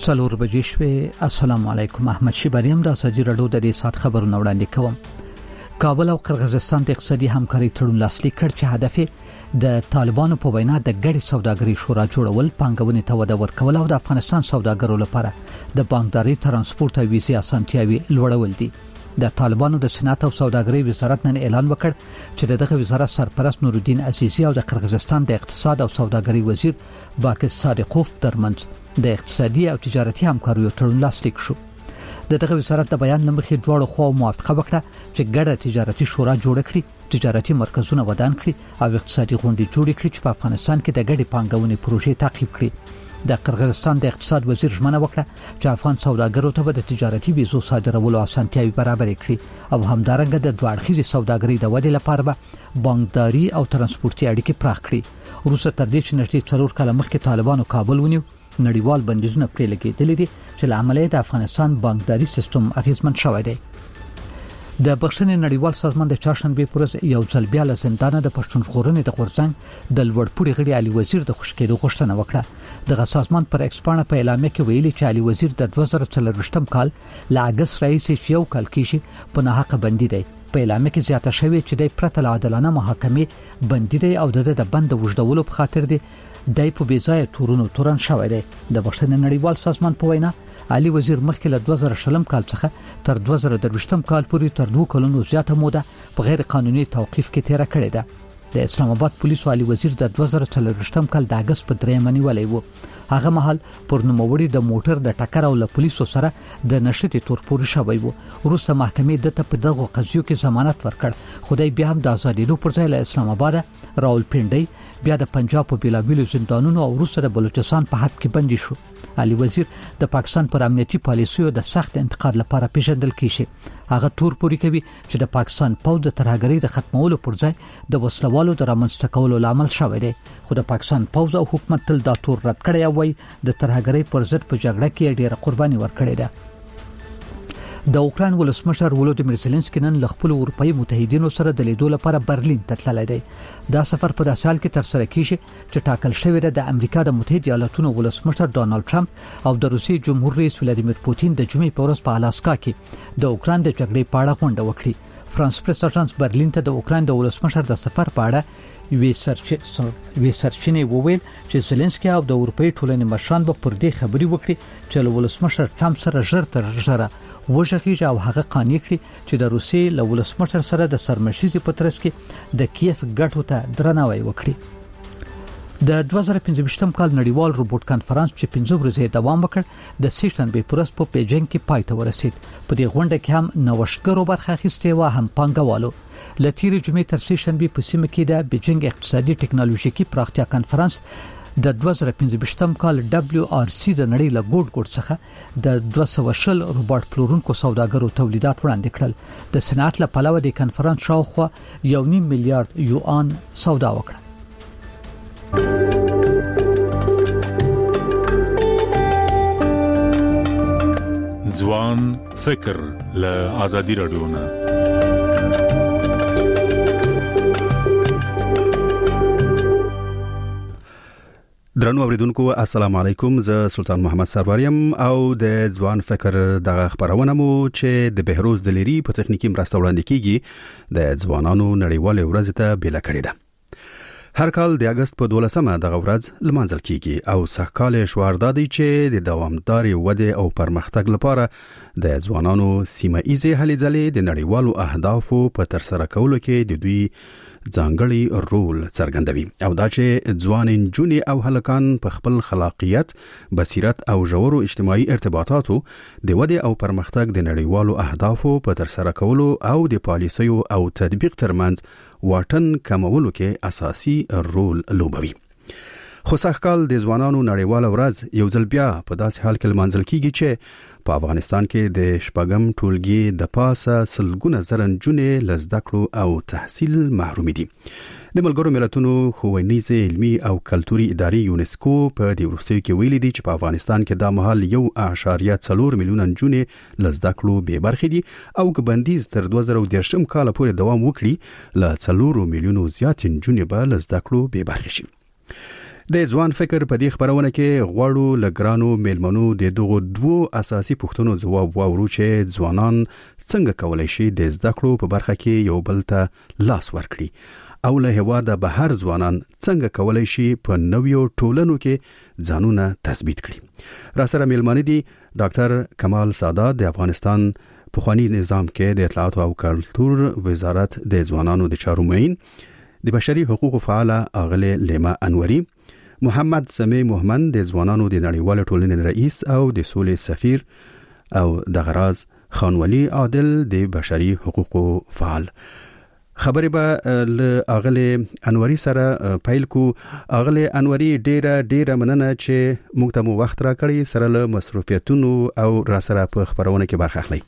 څلور بجې شوې. السلام علیکم. احمد شیبریم د سجی رډو د دې سات خبرونه وړاندې کوم. کابل او قرغیزستان د اقتصادي همکاري تړون لاسلیک کړ چې هدف د طالبانو په وینا د ګډ سوداګرۍ شورا جوړول، پانګونې ته وده ورکول او د افغانستان سوداګرو لپاره د بانکداري، ترانسپورت او ویزې اسانتیاوي لوړول دي. د طالبانو د صنعت او سوداګرۍ وزارت نن اعلان وکړ چې دغه وزارت سرپرست نورالدین عزیزی او د قرغیزستان د اقتصاد او سوداګرۍ وزیر باقر صادقوف ترمنځ د اقتصادي او تجارتي همکاریو تړون لاسلیک شو. دغه وزارت د بیان لمخې دواړو خواو موافقه وکړه چې ګډه تجارتي شورا جوړ کړي، تجارتي مرکزونه ودان کړي او اقتصادي غونډې جوړې کړي چې په افغانستان کې د ګډې پانګونې پروژې تعقیب کړي. د قرغیزستان د اقتصاد وزیر ژمنه وکړه چې افغان سوداګرو ته د تجارتي ویزو صادرولو اسانتیاوي برابر کړي او همدارنګه د دوه اړخیزې سوداګرۍ د ودې لپاره به بانکداري او ترانسپورتي اړیکې پراخ کړي. وروسته تر دې چې نږدې 4 کاله مخکې طالبانو کابل ونیو، نړیوال بندیزونه پرې لګېدلي دي چې له امله د افغانستان بانکداري سیستم اغیزمن شوی دی. د بخښنې نړیوال سازمان د چهارشنبه پر ورځ یو ځل بیا له زندانه د پښتون ژغورنې د غورځنګ د لوړپوړي غړي علي وزیر د خوشکېدو غوښتنه وکړه. دغه سازمان پر ایکس پاڼه په اعلامیه کې ویلي چې علي وزیر د 2024 کال له اگست راهیسې چې یو کال کېږي په ناحقه بندي دی. په اعلامیه کې زیاته شوې چې د پرته له عادلانه محاکمې بندي دی او د بند وژدولو په خاطر دی دای په بیځای تورونو تورن شوی دی. د بخښنې نړیوال سازمان په وینا علي وزیر مخکې له 2020 کال څخه تر 2023 کال پورې تر 2 کلونو زیاته موده په غیر قانوني توقيف کې تیر کړی ده. د اسلام آباد پولیسو علي وزیر د 2024 کال د اگست په 3 منیولې وو. هغه مهال پر نوموړي د موټر د ټکر او له پولیسو سره د نشټي تورپوري شوی وو. وروسته محکمې دته په دغه قضیو کې ضمانت ورکړ. خدای بیا هم د ازادېدو پر ځای له اسلام آباد، راولپنډي، بیا د پنجاب په بیلابیلو زندانونو او وروسته د بلوچستان په حد کې بندي شو. علي وزیر د پاکستان پر امنیتي پالیسیو د سخت انتقاد لپاره پیژندل کیږي. هغه تورپوري کوي چې د پاکستان پوځ د ترهګرۍ د ختمولو پر ځای د وسلوالو د رامنځته کولو لامل شوی دی. خو د پاکستان پوځ او حکومت تل دا تور رد کړی او د ترهګرۍ پر ضد په جګړه کې ډېره قرباني ورکړې ده. د اوکراین ولسمشر ولودیمیر زيلنسکي نن له خپل اروپאי متحدینو سره د لیدو لپاره برلین ته تللی دی. دا سفر په داسې حال کې تر سره کیږي چې ټاکل شوی دی د امریکا د متحده ایالاتونو ولسمشر ډونالد ټرمپ او د روسیې جمهور رئیس ولادیمیر پوتین د جمعې په ورځ په الاسکا کې د اوکراین د جګړې په اړه غونډه وکړي. فرانس پریس اژانس برلین ته د اوکراین د ولسمشر د سفر په اړه وی سرچینې وویل چې زيلنسکي او د اروپאי ټولنې مشران به پر دې خبري وکړي چې له ولسمشر ټرمپ سره ژر تر ژره وژغیږي او هغه قانع کړي چې د روسیې له ولسمشر سره د سرمشيزي په ترڅ کې د کیف ګټو ته درناوی وکړي. د 2025 کال نړیوال روبوټ کانفرنس چې 15 ورځې دوام وکړ د سیشنبه پر ورځ په پیجنګ کې پای ته ورسید. په دې غونډه کې هم نوښتګرو برخه اخیستې و، هم پانګوالو. لتیری جمعې تر سیشنبه په سیمه کې د بیجنګ اقتصادي ټکنالوژیکي پراختیا کانفرنس د 2025 کال WRC د نړۍ له ګوټ څخه د 220 روبوټ پلورونکو سوداګرو تولیدات وړاندې کړل. د صنعت له پلوه د کانفرنس شاوخوا 1.5 میلیارډ یوان سودا وکړه. ځوان فکر له ازادي رادیو نه. درنو اوریدونکو السلام علیکم. زه سلطان محمد سروریم او د ځوان فکر دغه خبرونه مو چې د بهروز د لری په تخنیکی مرسته وړاندې کیږي د ځوانانو نړیوال ورځ ته بیل کړی ده. هر کال د اگست په 12مه دغه ورځ لمانځل کیږي او سهکال شوار دادی چې د دوامداري وده او پرمختګ لپاره د ځوانانو سیمه‌ایزه هلې ځلې د نړیوالو اهدافو په تر سره کولو کې د دوی ځانګړي رول څرګندوي او دا چې ځوان نجونې او هلکان په خپل خلاقیت، بصیرت او ژورو اجتماعي ارتباطاتو د وده او پرمختګ د نړیوالو اهدافو په تر سره کولو او د پالیسیو او تطبیق ترمنځ واټن کمولو کې اساسي رول لوبوي. خو سږکال د ځوانانو نړیواله ورځ یو ځل بیا په داسې حال کې لمانځل کیږي چې په افغانستان کې د شپږم ټولګي د پاسه سلګونه زره نجونې له زده کړو او تحصیل محروم دي. د ملګرو ملتونو ښوونیزې علمي او کلتوري ادارې یونسکو په دې وروستیو کې ویلي دي چې په افغانستان کې دا مهال 1.4 میلیون نجونې له زده کړو بې برخې دي او که بندیز تر 2013 کال پورې دوام وکړي له 4 میلیونو زیات نجونې به له زده کړو بې برخې شي. د ځوان فکر په دې خبرونه کې غواړو لګرانو میلمنو د دغو دوو اساسي پوښتنو ځواب واورو چې ځوانان څنګه کولای شي د زده کړو په برخه کې یو بل ته لاس ورکړي او له هواده بهر ځوانان څنګه کولای شي په نویو ټولنو کې ځانونه تثبیت کړي. را سره میلمانه دي ډاکټر کمال سادات د افغانستان پخوانی نظام کې د اطلاعات او کلتور وزارت د ځوانانو د چارو معین، د بشري حقوقو فعال اغله لیما انوري، محمد سمی محمد د ځوانانو د نړیوال ټولنې رئیس او د سولې سفیر، او د غراز خانولی عادل د بشري حقوقو فعال. خبرې به له اغله انوري سره پیل کو. اغله انوري ډیره مننه چې موږ ته مو وخت راکړی، سره له مصروفیتونو او را سره په خبرونه کې برخه اخلي.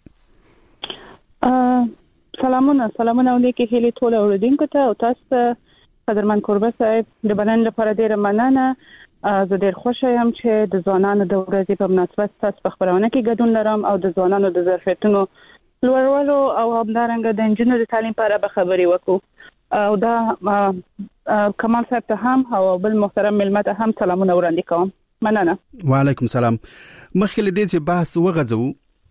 سلامونه ولیکي هلي ټول اوریدونکو ته او تاسو قدرمن کوربه صاحب د بلنې لپاره ډیره مننه. زه ډیر خوشاله یم چې د ځوانانو د ورځې په مناسبت تاسو په خبرونه کې ګډون لرم او د ځوانانو د ظرفیتونو لوړولو او همدارنګه د انجینر د تعلیم په اړه خبرې وکړو او دا کمال صاحب ته هم او بل محترم ملمت هم سلامونه وړاندې کوم. مننه. وعلیکم سلام. مخکې له دې چې بحث وغځو،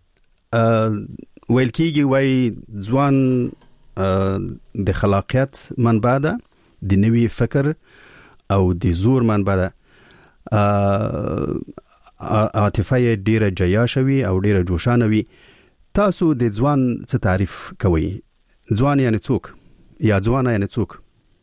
ویل کېږي وای ځوان د خلاقیت منبع ده، د نوی فکر او د زور منبع ده، عاطفه ډیره جیاشوي او ډیره جوشانه وي. تاسو د ځوان څه تعریف کوئ؟ ځوان یعنی څوک یا ځوانه یعنی څوک؟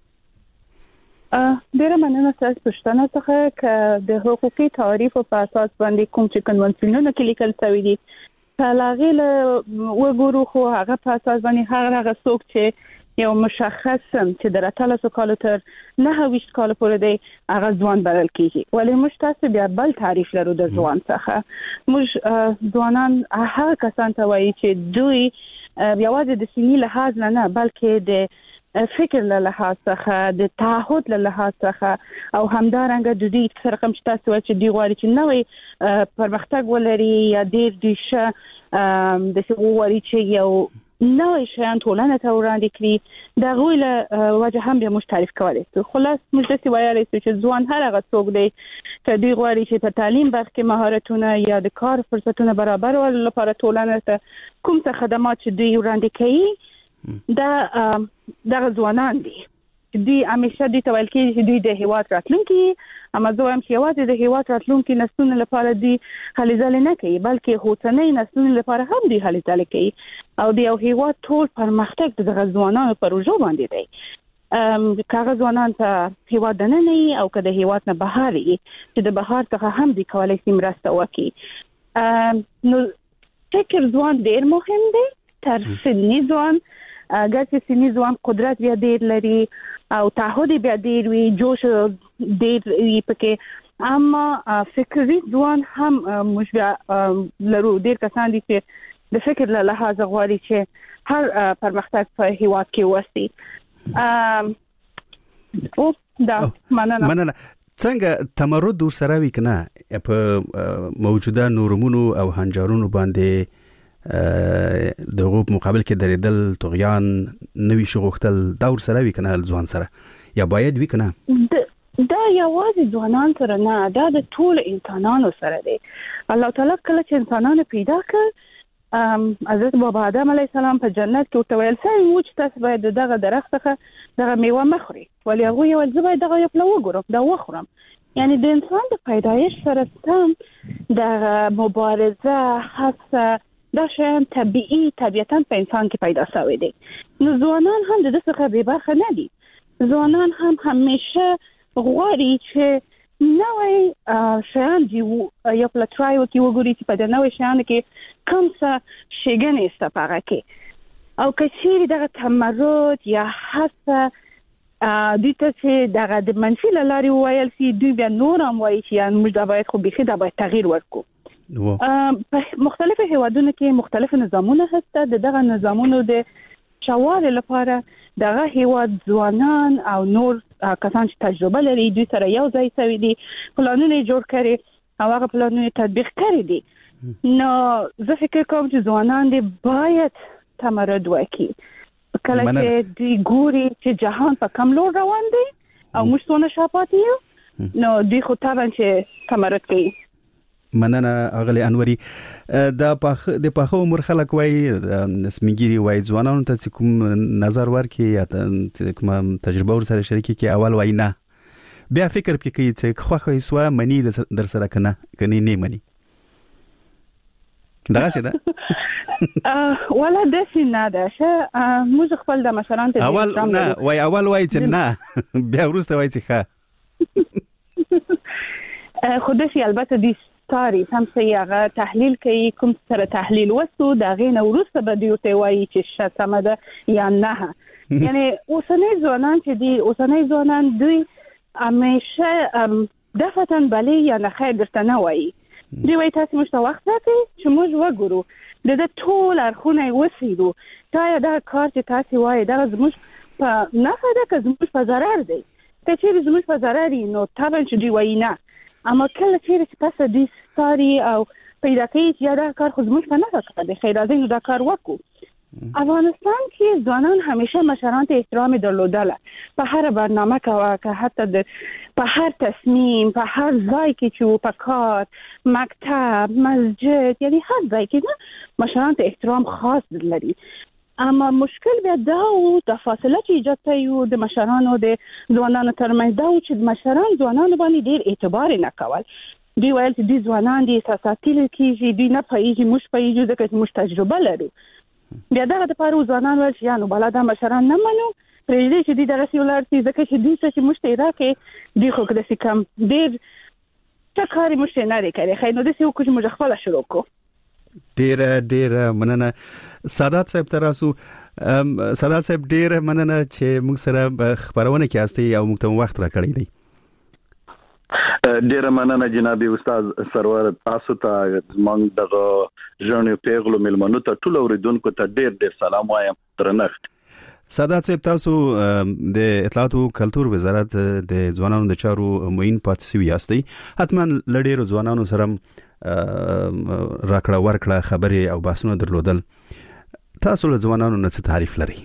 ډیره مننه تاسو پوښتنه څخه ک د حقوقي تعریف په اساس باندې کوم چې کنونسیونونه کې لیکل شوی دي لاغله وګورو خو هغه په اساس باندې هغه څوک چې یو مشخص چې د 13 کال تر 9 کال پورې دی هغه ځوان بلل کیږي. ولې موږ تاسو بیا بل تعریف لرو د ځوان څخه. موږ ځوانان هغه کسان ته وایي چې دوی یوازې د سنی لحاظ نه بلکې د فکر له لحاظ څخه، د تعهد له لحاظ څخه او همدارنګه د دې سره کوم چې تاسو چې دی غواړي چې نوې پرمختګ ولري یا ډیر دیشه د څه غواړي چې یو نوې شیان ټولنه ته وړاندې کړي، دا غوی له وجه هم به موږ تعریف کولی شو. خلاص موږ داسې ویلی شو چې ځوان هر هغه څوک دی چې دوی غواړي چې په تعلیم برخه کې مهارتونه یا د کار فرصتونه برابرولو لپاره ټولنه ته کوم څه خدمات چې دوی وړاندې کوي دا ځوانان دي. دوی همیشه دوی ته ویل کېږي چې دوی د هیواد راتلونکي، اما زه وایم چې یوازې د هیواد راتلونکي نسلونو لپاره دوی هلې ځلې نه کوي بلکې اوسنۍ نسلونو لپاره هم دوی هلې ځلې کوي او د یو هیواد ټول پرمختګ د دغه ځوانانو په روژو باندې دی. که هغه ځوانان په هیواد دننه وي او که د هیواد نه بهر وي چې د بهر څخه هم دوی کولی شي مرسته وکړي. نو فکر ځوان ډېر مهم دی تر سني ځوان. اگر چې سني ځوان قدرت بیا ډېر لري او تعهد بیا ډېر وي، جوش ډېر وي پکې، اما فکري ځوان هم موږ بیا لرو. ډېر کسان دي چې د فکر له لحاظه غواړي چې هر پرمختګ په هیواد کې وسي. مننه. څنګه تمرد سره وی کنه په موجوده نورمونو او هنجارونو باندې دغه مقابل کې درېدل، طغیان، نوی شغوختل دور سره وی کنه ځوان سره یا باید وی کنه؟ دا یوازې ځوانان سره نه، دا د ټول انسانانو سره دی. الله تعالی کله چې انسانانو پیدا کړ، حضرت بابا آدم علیه السلام په جنت کې ورته ویل شوی و چې تاسو باید دغه درخت څخه دغه میوه مه خورئ، ولې هغوی یې ویل زه باید دغه یو پله وګورم، دا وخورم. یعنی د انسان د پیدایش سره سم دغه مبارزه، هڅه، دا شیان طبیعتاً په انسان کې پیدا شوی دی. نو ځوانان هم د دې څخه بې برخه نه دي. ځوانان هم همیشه غواړي چې نوې شیان دي یو پله ټرای وکړي، وګوري چې په دې نوې شیانو کې کوم څه ښېګڼې شته په هغه کې، او که چیرې دغه تمرد یا هڅه دوی ته چې دغه د منفي له لارې وویل شي، دوی بیا نور هم وایي چې موږ دا باید خو بیخي دا باید تغییر ورکړو. په مختلفو هیوادونو کې مختلف نظامونه هسته. دغه نظامونو د چوالي لپاره دغه هیواد ځوانان او نور کسان چې تجربه لري دوی سره یو ځای شوي دي، پلانونه جوړ کړي او هغه پلانونه تطبیق کړي دي. نو زه فکر کوم چې ځوانان دي باید تمرد وکړي کله چې دوی ګوري چې جهان په کوم لور روان دی او موږ څونه شاته یو، نو دوی خو طبعا چې تمرد کوي. مننه اغلی انوري. د پاخه عمر خلک وای سمګيري وای ځوانانو ته کوم نظر ورکي یا کوم تجربه ور سره شریکي کې اول وای نه بیا فکر پکې چې خوخه سوا منی در سره کني نه منی دا څه ده ولا د سینه ده چې موږ خپل د مشران ته اول نه وای اول وای چې نه بیا ورسته وای چې ښه خو د سي البته د ستاري هم سیاغه تحلیل کوي کوم سره تحلیل وسو دا غینه ورسته به دی ته وای چې شتمه ده یا نه. یعنی اوسنۍ ځوانان چې دی اوسنۍ ځوانان دوی همیشه دفتن بلی یا نه خیر درته نه وایي. دی وای تاسو موږ ته وخت راکړئ چې موږ وګورو د ټول اړخونه وسیدو دا دا کار چې تاسو وایي دا زموږ په نه ده که زموږ په ضرر دی ته چې زموږ په ضرر نو طبعا چې دی وایي نه اما کله چې تاسو د ستاري او پیدا کوي چې دا کار خو زموږ په نه ده د خیر راځي دا کار وکړو. افغانستان کې ځوانان همیشه مشران ته احترام درلودل په هر برنامه که حتی په هر تصمیم په هر ځای کې چې په کار مکتب مسجد یعنی هر ځای کې مشران ته احترام خاص لري. اما مشکل بیا دا او د فاصله چې ایجاد کوي د مشرانو د ځوانانو ترمنځ دا چې مشران ځوانانو باندې ډیر اعتبار نه کول. دی ویل چې د ځوانان دي احساساتي کیږي دی نه پېږي موږ پېږو ځکه چې موږ تجربه لرو. بیا دا د پاره ځوانان ول چې نو بل دا مشران نه منو پرېږدي چې د رسول الله ځکه چې دوی چې مشته راکې دی خو کله چې کم ډیر تکاري مشته نه لري کوي خو نو د څه کوم مجخفله شروع کو. ډیر مننه سادات صاحب تراسو. سادات صاحب ډیر مننه چې موږ سره خبرونه کې استي او موږ ته وخت راکړی دی. ډیر مننه جناب استاد سرور تاسو ته زمونږ دغه ژوند پیغلو ملمنو ته ټول اوریدونکو ته ډیر سلام وایم درنښت. سادات صاحب تاسو د اطلاعات او کلتور وزارت د ځوانانو د چارو معین پاتې شوی یاستئ. حتما لډیرو ځوانانو سره راکړه ورکړه خبري او بحثونه درلودل. تاسو له ځوانانو نه څه تعریف لري؟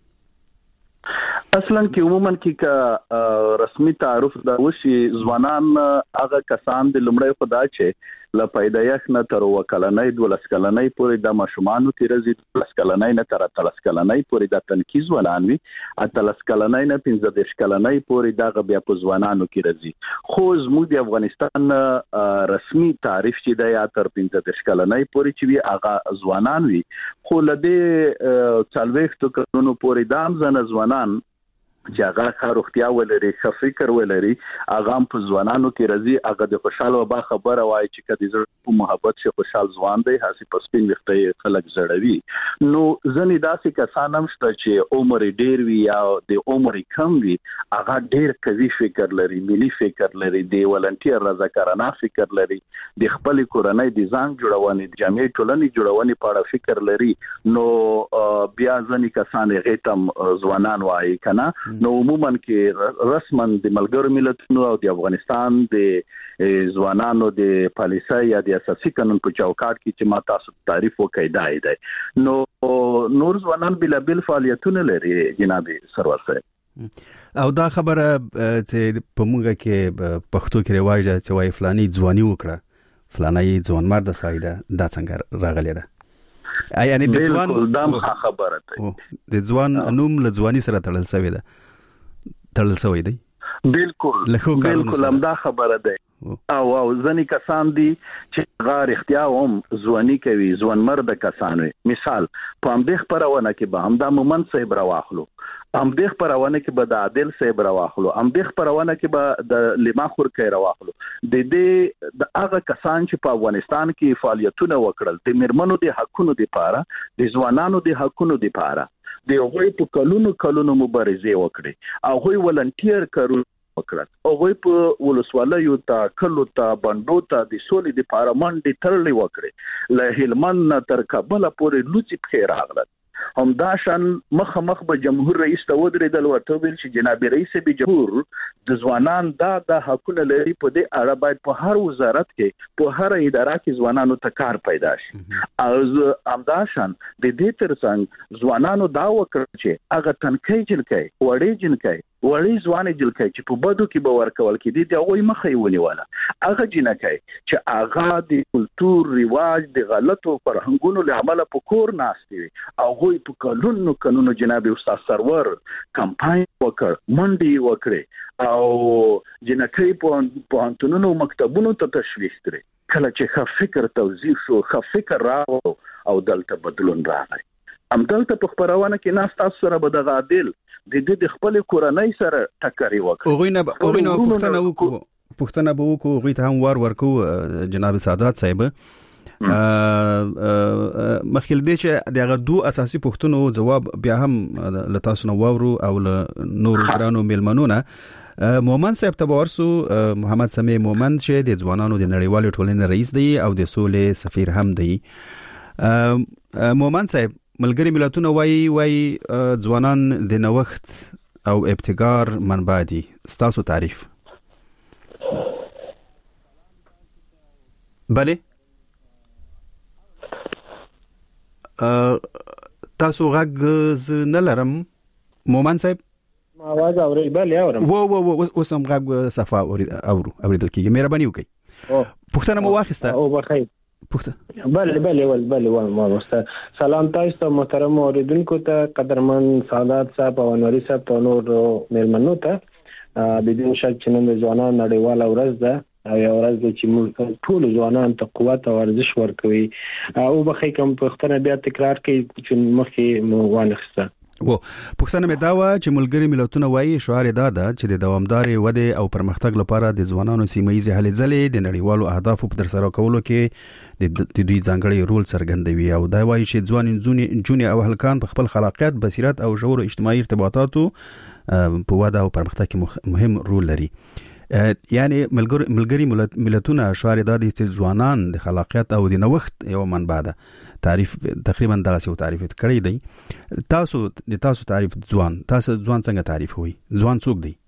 اصلا کې عموما کې رسمي تعارف دا وشي ځوانان هغه کسان د لمړی خدا چې ل پیدایښت نه تر وکلنۍ 12 کلنۍ پورې د ماشومانو کې رزي 12 کلنۍ نه تر 13 کلنۍ پورې د تنکیز ولان وي 13 کلنۍ نه 15 کلنۍ پورې د بیا په ځوانانو کې رزي. خو زموږ د افغانستان رسمي تعریف چې د یا تر 15 کلنۍ پورې چې وي هغه ځوانان وي. خو لدې 40 کلونو پورې د ځنه ځوانان چې هغه خاروختیا ولري ښه فکر ولري هغه په ځوانانو کې راځي هغه د خوشاله وبا خبره وایي چې کدي زړه په محبت شي خوشحال ځوان دی هسي په سپین وخته خلک زړوي. نو ځنې داسې کسان هم شته چې عمر ډیر وي یا د عمر کم وي هغه ډیر قوي فکر لري ملي فکر لري د ولنټیر رضاکارانه فکر لري د خپل کورنۍ د ځان جوړونې د جامع ټولنې جوړونې په اړه فکر لري. نو بیا ځنې کسان غیتم ځوانان وایي کنه. نو عموما کې رسمن د ملګرو ملتونو او د افغانستان د ځوانانو د پالیسۍ یا د اساسي قانون په چوکاټ کې چې ما تاسو تعریف وکړای دی. نو نور ځوانان بلا بل فعالیتونه لري جناب سرور صاحب. او دا خبره چې په موږ کې پښتو کې رواج ده چې وای فلانی ځواني وکړه فلانی ځوان مرد سایده دا څنګه راغلی ده؟ یعنی د ځوان دام خبره ده د ځوان نوم له ځواني سره تړل شوی دی. بالکل همدا خبره ده. او ځنې کسان دي چې غار اختیار هم ځواني کوي ځوان مرد کسان وي. مثال په همدې خبرونه کې به همدا مومن صاحب راواخلو همدې خبرونه کې به د عادل صاحب راواخلو همدې خبرونه کې به د لما خورکې راواخلو. د دې د هغه کسان چې په افغانستان کې فعالیتونه وکړل د مرمنو د حقونو لپاره د ځوانانو د حقونو لپاره د هغوی په کلونو مبارزه وکړي هغوی ولنټیر کارو وکړل هغوی په ولسوالیو ته کلو ته بندو ته د سولې لپاره منډې تړلې وکړي له هلمند تر کابل پورې لوڅي پخې راغلل. هم داشان مخ به جمهور رئیس ته ودرېدل ورته ویل چې جناب رئیس به جمهور د ځوانان دا حقونه لري په دې اړه باید په هر وزارت کې په هر اداره کې ځوانانو ته کار پیدا شي. او هم داشان د دې ترڅنګ ځوانانو دا وکړ چې هغه تنکۍ جنکۍ وړې جنکۍ وړي ځوان جلکې چې په بدو کې به ورکول کېدي د هغه مخې ونیواله هغه جنکې چې هغه د کلچر ریواج د غلطو فرهنګونو له امله په کور ناشتي او هغه په قانونو جناب استاد سرور کمپاین وکړ منډي وکړي او جنکې په انټونو مکتبونو ته تشویق کړي کله چې فکر توظیف شو فکر راو او دلته بدلون راغی دلته په خبرونه کې ناس تاسو سره به د عادل د خپل کورنۍ سره ټکرې وکړي اوغینه پښتنه به وکړو غوي ته هم ورکو جناب سادات صاحب مخکې دې چې دغه دوه اساسي پوښتنو جواب بیا هم لتاسو نو وورو او نور ګرانو ملمنونه مومن صاحب تبارسو محمد سمیع مومن چې د ځوانانو د نړیوال ټولنې رئیس دی او د سولې سفیر هم دی مومن صاحب ملګری ملتونه وای ځوانان د نوښت او ابتکار منبع دي ستاسو تعریف بله تاسو غږ نه لرم مومن صاحب आवाज اوري بله اورم وسم غږ صفه اوریدل کیږي مهرباني وکړئ پښتنه مو واخیسته او بخیر پښتنه بله ما واست سلام تاسو ته محترم اوریدونکو ته قدرمن سادات صاحب او انوري صاحب ته نور مېلمنو ته بدون شک چې نن ځوانان نړیواله ورځ ده او یو ورځ چې موږ ټول ځوانان ته قوت او ورزش ورکوي او بخې کوم پښتنه بیا تکرار کوي چې مخکې مو وانخسته پښتنه مې دا و چې ملګری ملتونه وایي شعار دا ده چې د دوامدارې ودې او پرمختګ لپاره د ځوانانو سیمه‌ییزې هلې ځلې د نړیوالو اهدافو په ترسره کولو کې د دوی ځانګړي رول څرګندوي او دا وایي چې ځوان جونې او هلکان په خپل خلاقیت بصیرت او شعور اجتماعي ارتباطاتو په وده او پرمختګ کې مهم رول لري یعنی ملګری ملتونه شعار دا دي چې ځوانان د خلاقیت او د نوښت یو منبع ده تعریف تقریبا دغه څه تعریف کړی دی تاسو تعریف ځوان څنګه تعریف وي ځوان څوک دی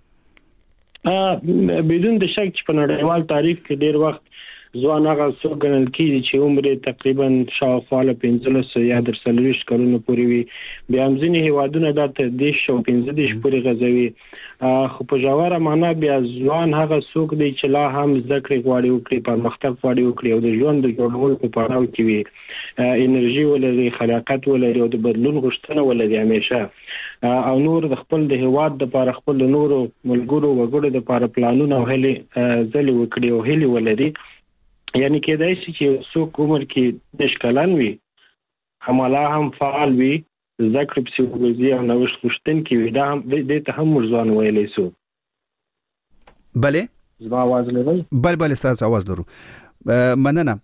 بدون د شک چې په نړیوال تعریف کې ډیر وخت ځوان هغه څوک ګڼل کیږي چې عمر تقریبا شاوخوا 15 یا 30 کلونو پورې وي بیا هم ځینې هیوادونه د 10 او 15 پورې غځوي خو په جواره معنا بیا ځوان هغه څوک دی چې لا هم ذکر غواړي او کړي پرمختګ غواړي او کړي او د ژوند د جوړولو په پړاو کې وي انرژي ولري خلاقیت ولري او د بدلون غوښتنه ولري همیشه او نور د خپل د هیواد د لپاره خپل نورو ملګرو وګړو د لپاره پلانونه او هلي ځلې وکړي او هلي ولري یعنی کېدای شي چې څوک عمر کې د شکلان وي همالا هم فعال وي ذکر پسیولوژي او نوښت غوښتونکي وي دا هم د ته هم ځوان ویلې سو بله زما आवाज لري بل ستاسو आवाज لرو مننه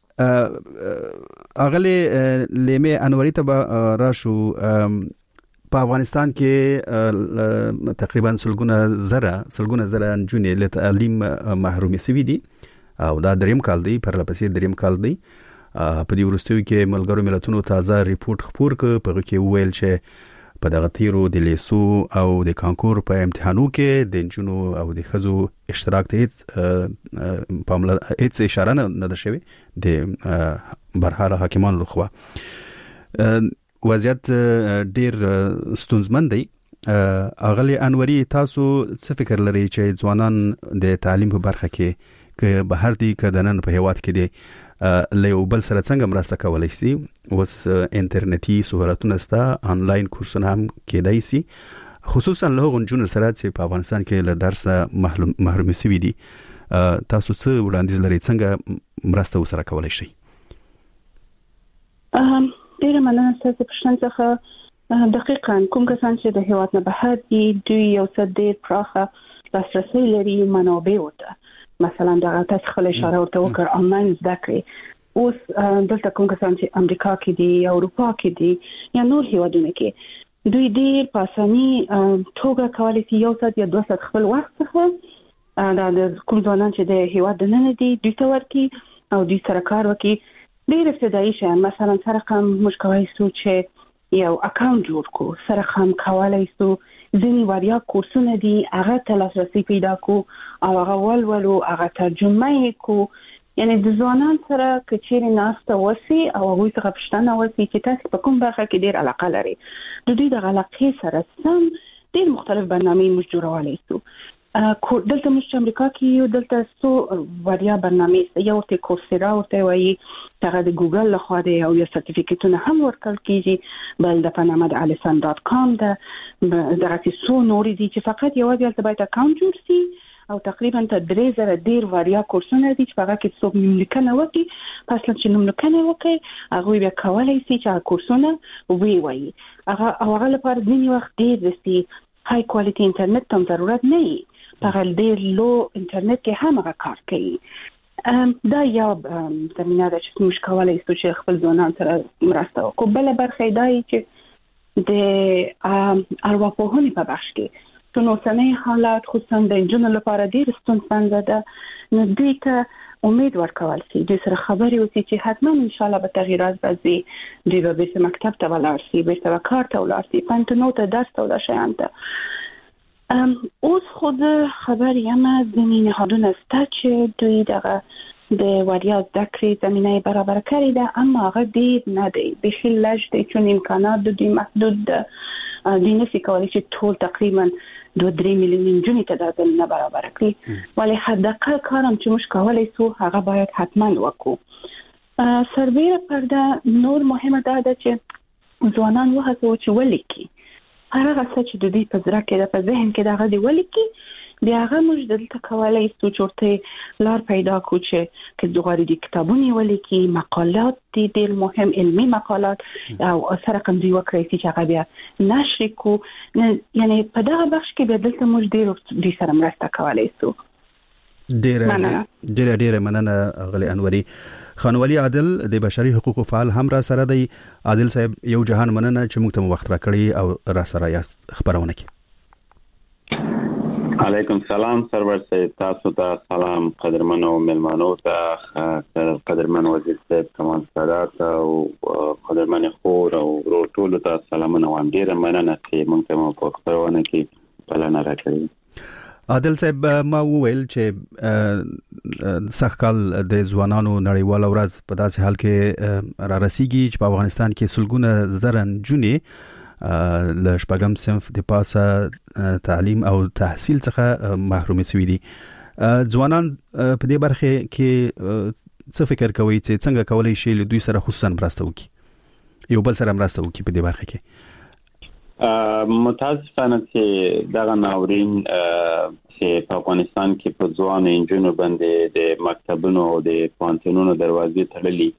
اغلی لیمه انوری ته راشو په افغانستان کې تقریبا سلګونه زره جونې له تعلیم محروم سوي دي او دا دریم کال دی پرلپسې دریم کال دی په دې ورستوي کې ملګرو ملتونو تازه ریپورت خپور ک په کې ویل چې په دغه تیرو د لیسو او د کانکور په امتحانو کې د جنونو او د خزو اشتراک ته هیڅ اشاره نه ده شوی د برحاله حاکمان لخوا وضعیت ډیر ستونزمن دی اغلی انوری تاسو څه فکر لري چې ځوانان د تعلیم په برخه کې که بهر دي که د نن په هیواد کې دي له یو بل سره څنګه مرسته کولای شي اوس انټرنیټي سہولتونه ستا آنلاین کورسونه هم کېدای شي خصوصا له غونجونو سره چې په افغانستان کې له درس محروم شوي دي تاسو څه وړاندیز لرئ څنګه مرسته وسره کولای شي ډیره مننه تاسو په شان څخه دقیقاً کوم کسان چې د هیواد نه بهر دي دوی یو څه ډیر پراخه لاسرسي لري منابع وته مثلا دا تاسو خپل اشاره ورته وکړ آنلاین زده کړې اوس دلته کوم کسان چې امریکا کې دي اروپا کې دي یا نور هیوادونه کې دوی ډیر په اساني توګه کولای شي یو ساعت یا 2 ساعت خپل وخت څخه دا د کوم ځوانان چې د هیواد نه دي دوی ته ورکي او دوی سره کار وکړي ډیر ابتدایي شي مثلا سره کوم مشکوي چې یو اکاونټ جوړ کو سره کوم کولای شي ځینې وړیا کورسونه دي هغه ته لاسرسي پیدا کو او هغه ولولو هغه ترجمه کو یعنی د ځوانان سره کچېرې ناسته وسی او هغه څخه پښتنه وسی چې تاسو په کوم برخه کې ډیر علاقه لري د دوی د علاقې سره سم ډېر مختلف برنامې موږ جوړولای شو. دلته موږ امریکا کې یو دلته سو وړیا برنامې یو ته کورسرا ورته وایي هغه د ګوګل لخوا دی او یو سرټیفیکټونه هم ورکړل کیږي بل د panama.alison.com دغه څو نورې دي چې فقط یوازې د بایت اکاونټ جوړ شي او تقریبا ته 3000 ډیر وړیا کورسونه دي چې هغه کې څوک نوملیکنه وکړي پس چې نوملیکنه وکړي هغه بیا کولای شي چې کورسونه وایي هغه لپاره ځینې وخت ډیر دستي های کوالټي انټرنیټ ته ضرورت نه وي په ډیر لو انټرنیټ کې هم هغه کار کوي دا یو زمينه ده چې موږ کولای شو چې خپل ځوانان سره مرسته وکړو. بل برخه دا چې د ارواپوهنې په بخش کې څنګه اوسنۍ حالات خصوصا د انجونو لپاره ډیر ستونزمن ده. نو دوی ته امید ورکول شي د سره خبرې وسی چې حتما ان شاء الله به تغییرات راځي دوی به بیرته مکتب ته ولاړ شي بیرته کار ته ولاړ شي پانتونو ته درس ته ولاړ شي اوس خود خبر یم زمین هادون است چې دوی دغه د وړیا زده کړې زمینه برابر کړې ده اما هغه ډېر نه دی بخیل لږ دی چون امکانات د دوی محدود ده دوی نشي کولی چې ټول تقریبا 2-3 میلیون نجونې ته د زمینه برابر کړي ولی حداقل کارم چې موږ کولای شو هغه باید حتما وکړو. سربیره پرده نور مهمه ده چې ځوانان وهڅوو چې ولیکي هغه څه چې د دې په ذره کې د په ذهن کې دغه دی ولیکي بیا هغه موږ دلته کولای شو چې لار پیدا کړو چې دغه د کتابونو ولیکي مقالات دي ډېر مهم علمي مقالات او سره کوم دی وکړي چې هغه بیا نشر کو یعنی په دغه بخش کې بیا دلته موږ ډېر سره مرسته کولای شو. ډېر مننه غلي انوري. خانوالي عادل د بشري حقوقو فعال هم را سره دی. عادل صاحب یو جهان مننه چې موږ ته وخت راکړی او را سره یاست خبرونه کې. علیکم سلام سرور صاحب تاسو ته سلام قدرمنو ملمانو ته قدرمن وزیر صاحب کمال سادات او قدرمن خور او ټول ته سلامونه وایم. ډیر مننه چې موږ ته په خبرونه کې بلنه راکړی. عادل صاحب ما وویل چې سخکال د ځوانانو نړیوال ورځ په داسې حال کې را رسیږي چې په افغانستان کې سلګونه زرن جونې ل شپږم صنف د پاسه تعلیم او تحصیل څخه محروم شوي دي. ځوانان په دې برخه کې څه فکر کوي چې څنګه کولای شي له دوی سره خصوصا مرسته وکړي یو بل سره مرسته وکړي په دې برخه کې؟ متاسفانه چې دغه ناورین چې په افغانستان کې په ځوان انجونو باندې د مکتبونو او د پانتونونو دروازې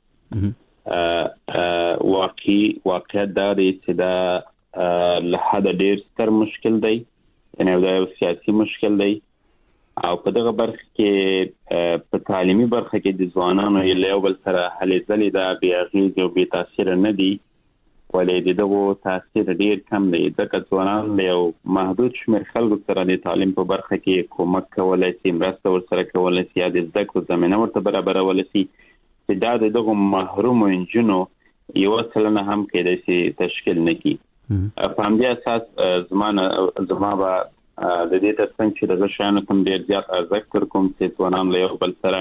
تړلې واقعیت دا دی چې دا له حد ډیر ستر مشکل دی یعنی دا یو سیاسي مشکل دی او په دغه برخه کې په تعلیمي برخه کې د ځوانانو یو بل سره هلې ځلې دا بیا غیږ او بې تاثیر نه دی ولې دغه تاثیر ډیر کم دی ځکه ځوانان له محدود شمېر خلکو سره د تعلیم په برخه کې کومک کولای شي مرسته ورسره کولای شي د زده کړو زمينه ورته برابرول شي چې دا دغه محروم انجونو یو سلنه هم کېدای شي تشکیل نکړي. په همدې اساس زما به د دې ترڅنګ چې دغه شانو تم ډیر زیات ارزښت ورکوم چې ځوانان له یو بل سره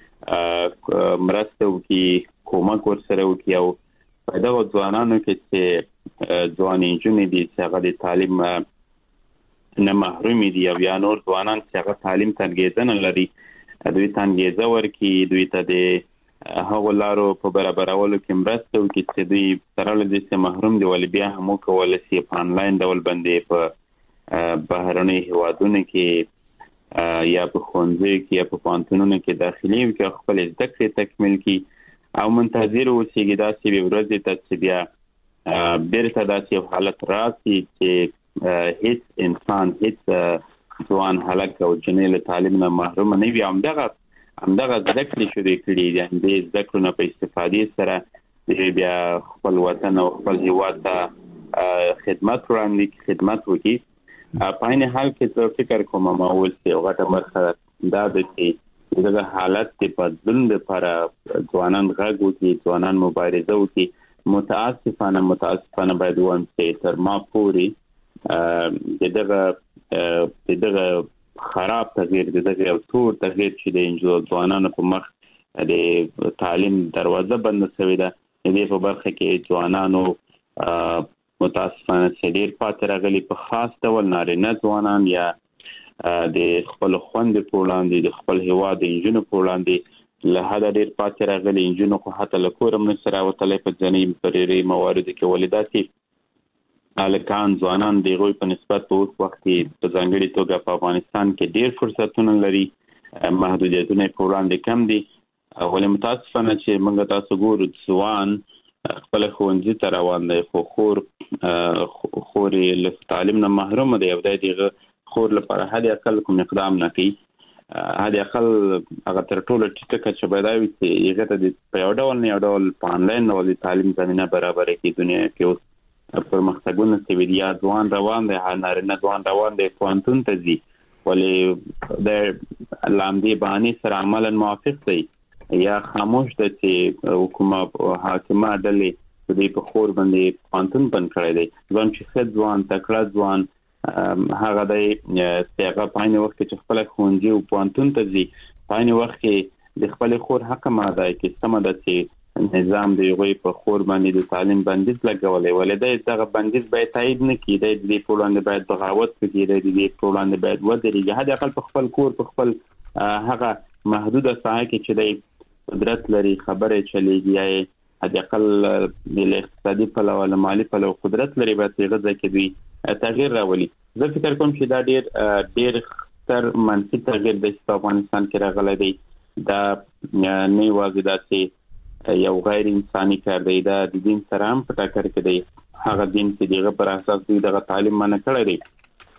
مرسته وکړي کومک ورسره وکړي او په دغه ځوانانو کې چې ځوان انجونې دي چې هغه د تعلیم نه محروم دي او یا نور ځوانان چې هغه تعلیم ته انګېزه نه لري دوی ته انګېزه ورکړي دوی ته د هغه لارو په برابرولو کې مرسته وکړي چې دوی سره له دې چې محروم دي ولې بیا هم وکولای شي په انلاین ډول باندې په بهرني هیوادونو کې یا په ښوونځیو کې یا په پوهنتونونو کې داخلي وي چې خپل زده کړې تکمیل کړي او منتظر اوسېږي داسې ورځې ته چې بیا بیرته داسې حالت راشي چې هیڅ انسان هیڅ ځوان هلک او جنۍ له تعلیم نه محروم نه وي. همدغه زده کړې شروع کړي دي د زده کړو نه په استفادې سره بیا خپل وطن او خپل هیواد ته خدمت وکړي. په عین حال کې زه فکر کوم ما اول چې یو غټه برخه دا ده چې دغه حالت ته بدلون لپاره ځوانان غږ وکړي ځوانان مبارزه وکړي. متاسفانه باید وایم چې تر ما پورې دغه خراب تغییر دغه تور تغییر چې د ځوانانو په مخ د تعلیم دروازه بند شوې ده دې په برخه کې ځوانانو متاسفانه ډېر پاتې راغلي په خاص ډول نارینه ځوانان یا د خپل خوند په وړاندې د خپل هیواد د انجونو په وړاندې له حده ډېر پاتې راغلي. انجونو خو حتی له کوره هم نشي راوتلی په ځینې پرېري مواردو کې، ولې داسې هلکان ځوانان د هغوی په نسبت په اوس وخت کې په ځانګړې توګه په افغانستان کې ډېر فرصتونه لري، محدودیتونه په وړاندې کم دي. ولې متاسفانه چې موږ تاسو ګورو ځوان خپل ښوونځي ته روان دی خو خور یې له تعلیم نه محروم دی او دغه خور لپاره حد اقل کوم اقدام نه کوي. حد اقل هغه تر ټولو ټیټه کچه باید وي چې هغه ته په یو ډول نه یو ډول په انلاین ډول تعلیم زمینه برابره کړي. دنیا کې اوس پرمختګونه شوي دي، یا ځوان روان دی، نارینه ځوان روان دی پوهنتون ته ځي، ولې د لامدې بهانې سره عملا موافق دی یا خاموش دی چې حکومت حاکمه ډلې د په خور باندې پوهنتون بند کړی دی. ځوان چې ښه ځوان تکړه ځوان هغه دی چې هغه په عین وخت کې چې خپل ښوونځي او پوهنتون ته ځي، په عین وخت کې د خپل خور حق ماده کې سمه ده چې نظام د هغوی په خور باندې د تعلیم بندیز لګولی، ولې دغه بندیز باید تایید نه کړي، د دې په وړاندې باید بغاوت وکړي، د دې په وړاندې باید ودرېږي. حد اقل په خپل کور په خپل هغه محدوده ساحه کې چې د قدرت لري خبرې چلېږي، یا حد اقل د اقتصادي پلوه له مالي پلوه قدرت لري، باید هغه ځای کې دوی تغییر راولي. زه فکر کوم چې دا ډېر ستر منفي تغییر دی چې په افغانستان کې راغلی دی. دا نه یوازې دا چې یو غیر انساني کار دی، دا د دین سره هم په ټکر کې دی. هغه دین چې دغه پر اساس دوی دغه تعلیم منع کړی دی.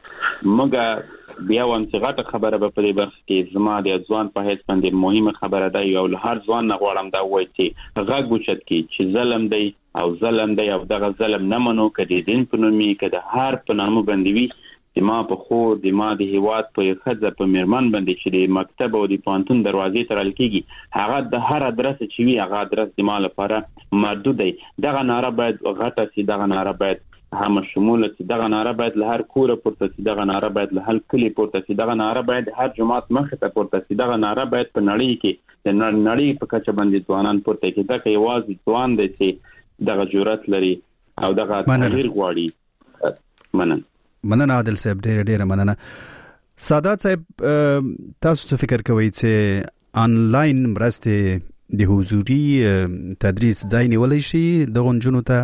موږ بیا وایم چې غټه خبره به په دې برخه کې زما د ځوان په حیث باندې مهمه خبره ده، یو له هر ځوان نه غواړم دا ووایي چې غږ اوچت کړي چې ظلم دی او ظلم دی او دغه ظلم نه منو، که د دین په نوم وي که د هر په نامه باندې وي. د ما په خور د ما د هیواد په ښځه په میرمن باندې چې د مکتب او د پوهنتون دروازې تړل کېږي، هغه د هر ادرس چې وي هغه ادرس د ما لپاره محدود دی. دغه ناره باید غټه شي، دغه ناره باید هم شموله شي، دغه ناره باید له هر کوره پورته شي، دغه ناره باید له هر کلي پورته شي، دغه ناره باید هر جماعت مخې ته پورته شي، دغه ناره باید په نړۍ کې د نړۍ په کچه باندې ځوانان پورته کړي. دا یوازې ځوان دی چې دغه جرأت لري او دغه تغییر غواړي. مننه عادل صاحب، ډېر مننه. سادات صاحب، تاسو څه فکر کوئ چې آنلاین مرستې د حضوري تدریس ځای نیولی شي دغه نجونو ته؟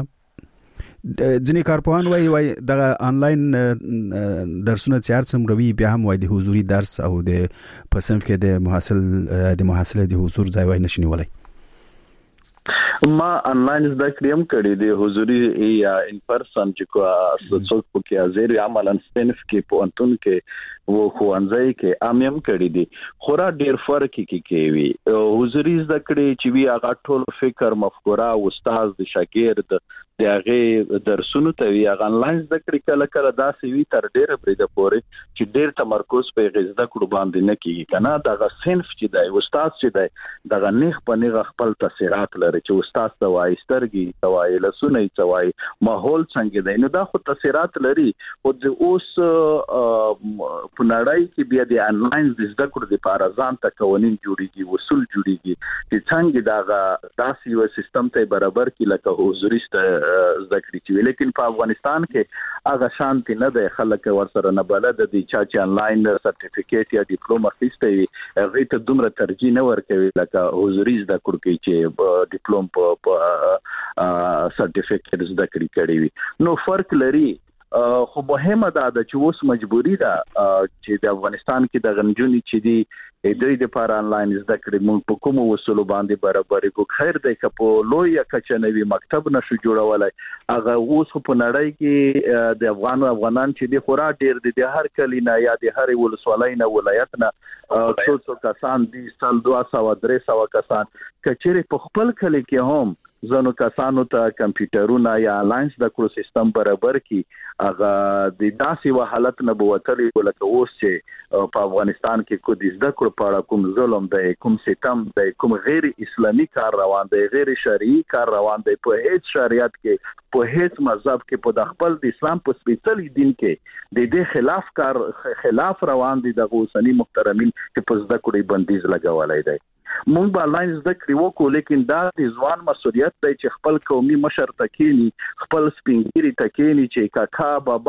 ځینې کارپوهان وایي دغه آنلاین درسونه چې هر څومره وي بیا هم وایي د حضوري درس او د په صنف کې د محصل د حضور ځای وایي نشي نیولی. ما آنلاین زده کړې هم کړې دي، حضوري یا ان پرسن چې څوک پکې حاضر عملاً صنف کې پوهنتون کې و ښوونځي کې هم کړې دي، خورا ډېر فرق کوي. حضوري زده کړې چې وی هغه ټول فکر مفکوره او استاد د شاګرد د هغه درسونو ته وی. هغه آنلاین زده کړې کله کله داسې وی تر ډېر بریده پورې چې ډېر تمرکز په زده کړو باندې نه کیږي، کنه دغه صنف چې دی استاد چې دی دغه نیغ په نیغ خپل تاثیرات لري چې استاد ته وایي سترګې ته وایي لاسونه ته وایي ماحول څنګه دی، نو دا خو تاثیرات لري. او د اوس په نړۍ کې بیا د آنلاین زده کړو لپاره ځان ته قوانین جوړیږي، اصول جوړیږي چې څنګه دا داسې یو سیستم ته برابر کی لکه حضوري زده کړې چې لیکن په افغانستان کې هغه شانتي نه دی، خلک ورسره نه بلد دي. چې آنلاین سرټیفیکیټ یا ډیپلوما اخیسته وي هغه ته دومره ترجیح نه ورکوي لکه حضوري زده کړو کې چې ډیپلوم په سرټیفیکیټ زده کړی وي. نو فرق لري، خو مهمه ده چې اوس مجبوری ده چې د افغانستان کې د غنجونی چې دی دوی د لپاره آنلاین زده کړې مونږ په کومو وسلو باندې برابرې کو. خیر دی که په لوی کچنوي مکتب نشو جوړولای، هغه اوس په نړۍ کې د افغانان چې دی خورا ډیر دي، د هر کلی نه یا د هر ولسوالۍ نه ولایت نه څو کسان دي، 200-300 کسان کچېره په خپل کلی کې هم ځنو کسانو ته کمپیوټرونه یا آنلاین زده کړو سیستم برابر کی. هغه د داسې حالت نه بوتلی ولکه اوس چې په افغانستان کې کو د زده کړو په اړه کوم ظلم دی، کوم ستم دی، کوم غیر اسلامي کار روان دی، غیر شرعي کار روان دی، په هیڅ شریعت کې په هیڅ مذهب کې په خپل د اسلام په سپیڅلي دین کې د دې خلاف روان دي. د اوسنی محترمین چې په زده کړو بندیز لګولای دی. مونږ به آنلاین زده کړې وکړو لیکن دا د ځوان مسؤلیت دی چې خپل قومي مشر تکینی خپل سپینګری تکینی چې کاکا بابا